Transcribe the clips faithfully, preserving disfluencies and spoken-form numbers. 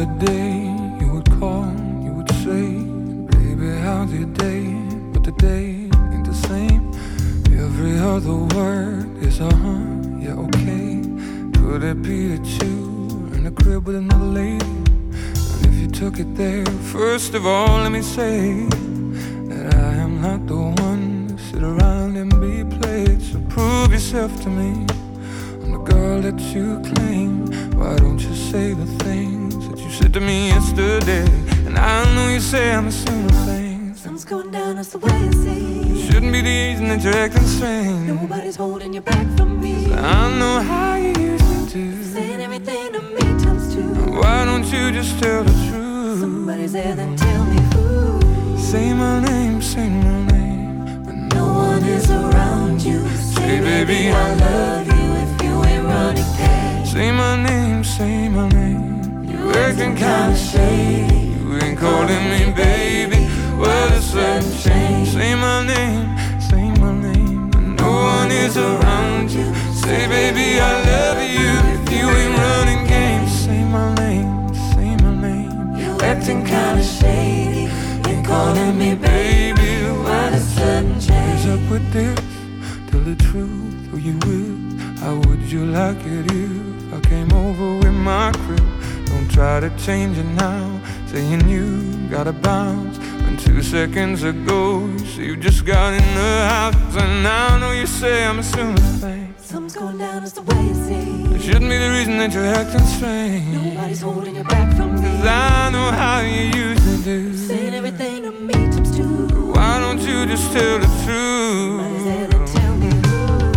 other day you would call, you would say, baby, how's your day? But the day ain't the same. Every other word is a huh, yeah, okay. Could it be that you in the crib with another lady? And if you took it there, first of all, let me say that I am not the one to sit around and be played. So prove yourself to me. I'm the girl that you claim. Why don't you say the things that you said to me yesterday? And I know you say I'm assuming things. Something's going down, that's the way it seems. It shouldn't be the reason that you're acting strange. Nobody's holding you back from me. I know how you usually do. Saying everything to me times two. Why don't you just tell the truth? Somebody's there, then tell me who. Say my name, say my name, but no one is around you. Say, baby, I love you if you ain't running cash. Say my name, say my name. You acting kinda shady. You ain't calling me baby. Well, a sudden change. Say my name, say my name, but no one is around you. Say, baby, I love you if you ain't running games. Say my name, say my name. You acting kinda shady. Ain't calling me baby. Why the sudden change? What's up with this? Tell the truth, who you with? How would you like it if I came over with my crew? Don't try to change it now, saying you gotta bounce. When two seconds ago you say you just got in the house. And now I know you say I'm assuming things. Something's going down, that's the way it seems. It shouldn't be the reason that you're acting strange. Nobody's holding you back from me. 'Cause I know how you usually do. Saying everything to me times two. Why don't you just tell the truth? Somebody's there, then tell me who.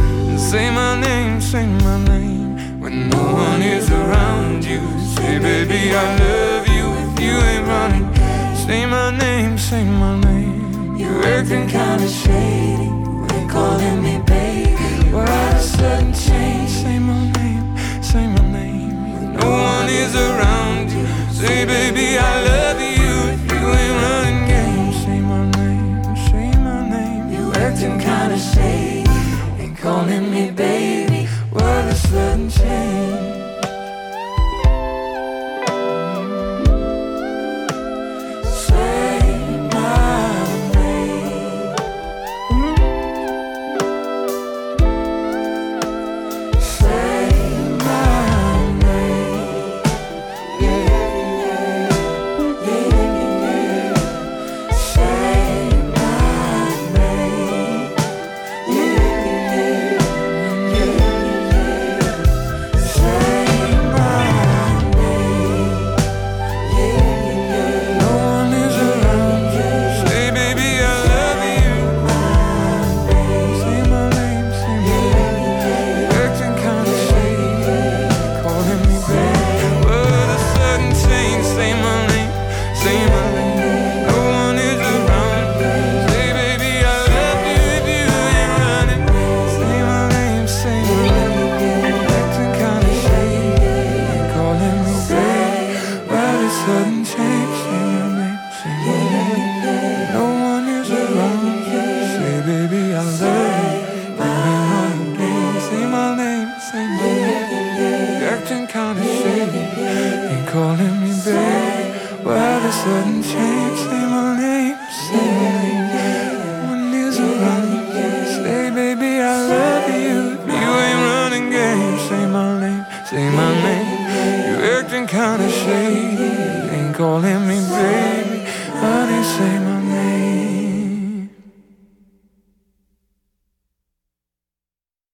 Say my name, say my name, when no one is around you. Say, baby, I love you if you ain't running. Say my name, say my name. You acting kinda shady. You ain't calling me baby. Why the sudden change? Say my name, say my name, when no one is around you. Say, baby, I love you if you ain't running games. Say my name, say my name. You acting kinda shady. Ain't calling me baby. Why the sudden change? Calling me babe, why the sudden change? Say my name, say my name. No one is around. Say, baby, I love you. You ain't running games. Say my name, say my name. You acting kinda shady. Ain't calling me baby, honey, say my name.